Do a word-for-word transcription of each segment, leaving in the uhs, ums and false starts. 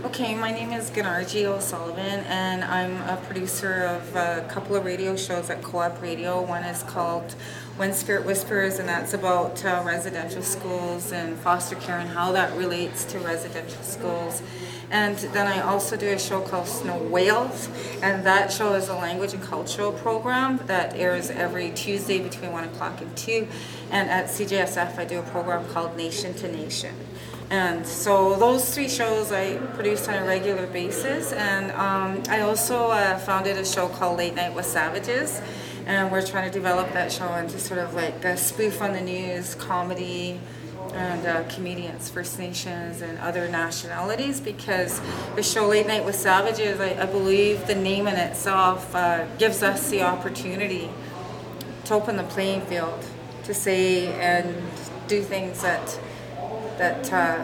Okay, my name is Ganarji O'Sullivan, and I'm a producer of a couple of radio shows at Co-op Radio. One is called When Spirit Whispers, and that's about uh, residential schools and foster care and how that relates to residential schools. And then I also do a show called Snow Whales, and that show is a language and cultural program that airs every Tuesday between one o'clock and two. And at C J S F, I do a program called Nation to Nation. And so those three shows I produce on a regular basis. And um, I also uh, founded a show called Late Night with Savages. And we're trying to develop that show into sort of like a spoof on the news, comedy, and uh, comedians, First Nations, and other nationalities. Because the show Late Night with Savages, I, I believe the name in itself uh, gives us the opportunity to open the playing field, to say and do things that that uh,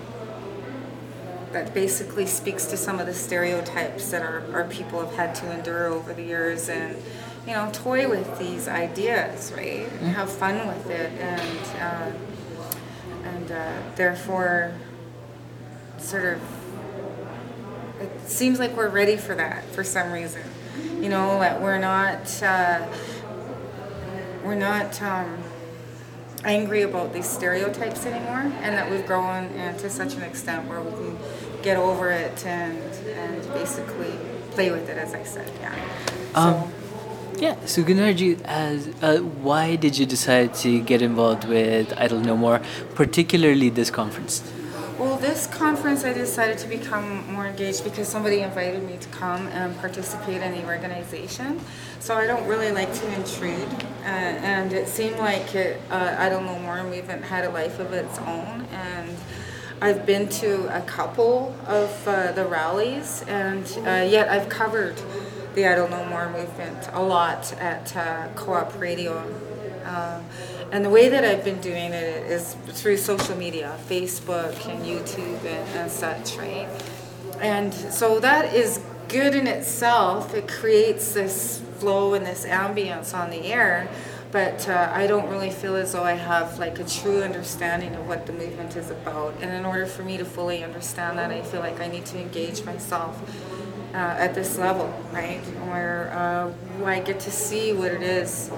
that basically speaks to some of the stereotypes that our, our people have had to endure over the years, and you know, toy with these ideas, right? And have fun with it, and uh, and uh, therefore, sort of, it seems like we're ready for that for some reason. You know, that we're not uh, we're not. Um, angry about these stereotypes anymore, and that we've grown uh, to such an extent where we can get over it and and basically play with it, as I said. Yeah. Um, yeah. So Gunarji, as uh, why did you decide to get involved with Idle No More, particularly this conference? Well, this conference I decided to become more engaged because somebody invited me to come and participate in the organization. So I don't really like to intrude, uh, and it seemed like it, uh, Idle No More movement had a life of its own. And I've been to a couple of uh, the rallies, and uh, yet I've covered the Idle No More movement a lot at uh, Co-op Radio. Um, and the way that I've been doing it is through social media, Facebook and YouTube and, and such, right? And so that is good in itself. It creates this flow and this ambience on the air, but uh, I don't really feel as though I have like a true understanding of what the movement is about. And in order for me to fully understand that, I feel like I need to engage myself uh, at this level, right? Where uh, I get to see what it is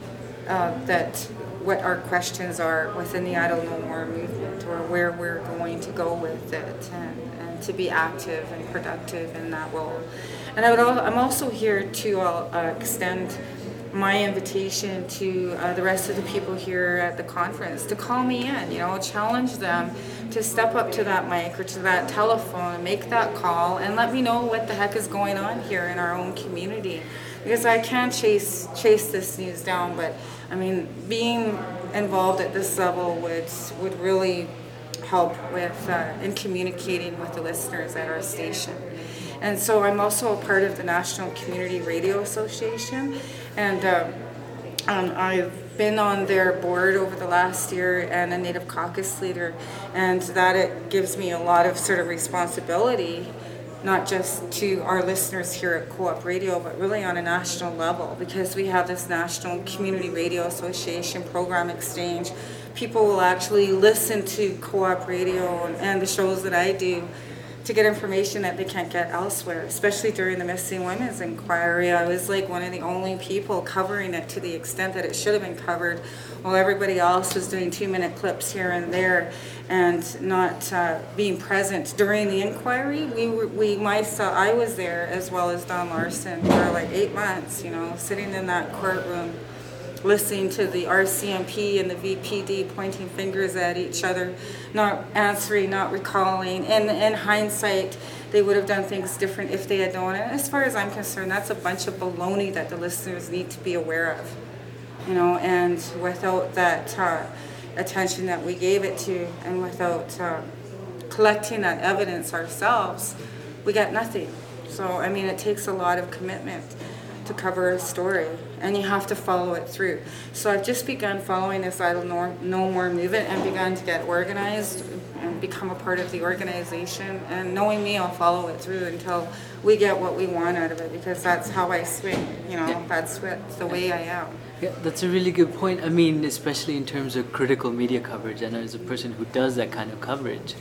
Uh, that what our questions are within the Idle No More movement, or where we're going to go with it, and, and to be active and productive in that role. And I would al- I'm also here to uh, extend my invitation to uh, the rest of the people here at the conference to call me in, you know, challenge them to step up to that mic or to that telephone, make that call, and let me know what the heck is going on here in our own community. Because I can chase chase this news down, but I mean, being involved at this level would would really help with uh, in communicating with the listeners at our station. And so I'm also a part of the National Community Radio Association, and uh, um, I've been on their board over the last year and a Native Caucus leader, and that it gives me a lot of sort of responsibility, not just to our listeners here at Co-op Radio, but really on a national level, because we have this National Community Radio Association program exchange. People will actually listen to Co-op Radio and the shows that I do to get information that they can't get elsewhere, especially during the Missing Women's Inquiry. I was like one of the only people covering it to the extent that it should have been covered, while everybody else was doing two-minute clips here and there and not uh, being present during the inquiry. We were, we myself, I was there, as well as Don Larson, for like eight months, you know, sitting in that courtroom, listening to the R C M P and the V P D pointing fingers at each other, not answering, not recalling. And in hindsight, they would have done things different if they had known. And as far as I'm concerned, that's a bunch of baloney that the listeners need to be aware of, you know. And without that uh, attention that we gave it to, and without uh, collecting that evidence ourselves, we got nothing. So, I mean, it takes a lot of commitment to cover a story, and you have to follow it through. So I've just begun following this Idle No, no More movement and begun to get organized and become a part of the organization. And knowing me, I'll follow it through until we get what we want out of it, because that's how I swing, you know, yeah. That's what, the way I am. Yeah, that's a really good point. I mean, especially in terms of critical media coverage, and as a person who does that kind of coverage,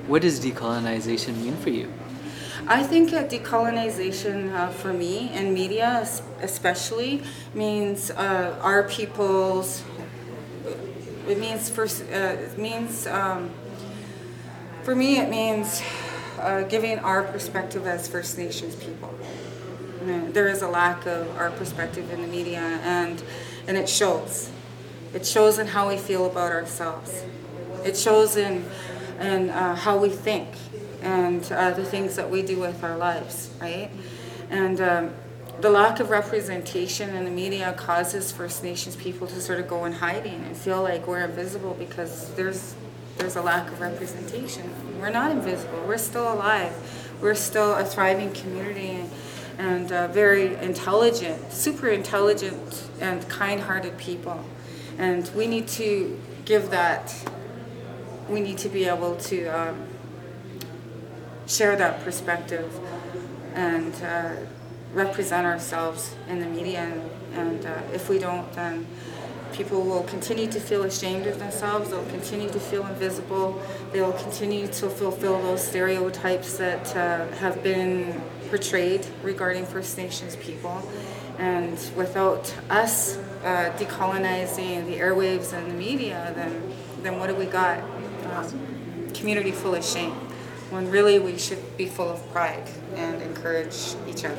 What does decolonization mean for you? I think uh, decolonization uh, for me and media es- especially means uh, our people's. It means first. Uh, it means um, for me. It means uh, giving our perspective as First Nations people. You know, there is a lack of our perspective in the media, and and it shows. It shows in how we feel about ourselves. It shows in in uh, how we think and uh, the things that we do with our lives, right? And um, the lack of representation in the media causes First Nations people to sort of go in hiding and feel like we're invisible because there's there's a lack of representation. We're not invisible. We're still alive. We're still a thriving community and uh, very intelligent, super intelligent and kind-hearted people. And we need to give that, we need to be able to um, share that perspective and uh, represent ourselves in the media. And, and uh, if we don't, then people will continue to feel ashamed of themselves, they'll continue to feel invisible, they'll continue to fulfill those stereotypes that uh, have been portrayed regarding First Nations people. And without us uh, decolonizing the airwaves and the media, then then what do we got? Um, community full of shame, when really we should be full of pride and encourage each other.